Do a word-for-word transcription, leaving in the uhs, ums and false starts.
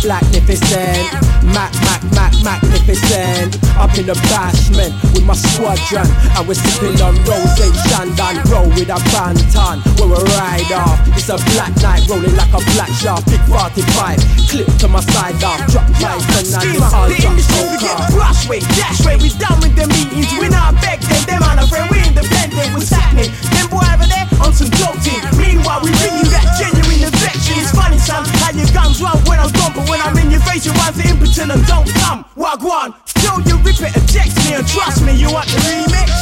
magnificent. Mac, Mac, Mac, magnificent. Up in the bashment with my squadron, and we're sipping on rose Shandon. Roll with a bantan, where we ride off. It's a black night, rolling like a black shaft. Big forty-five, clip to my side off. Drop lights and I just all the industry we get brush with, dash way. We done with the meetings, we not beg them. Them on a friend, we independent. What's happening? Them boy over there on some dope team. Meanwhile, we bring you that genuine affection. It's funny, son, how your guns run when I'm gone, but when I'm in your face, you one's impotent and don't come. Wagwan, still you rip it, eject me, and trust me, you want the remix.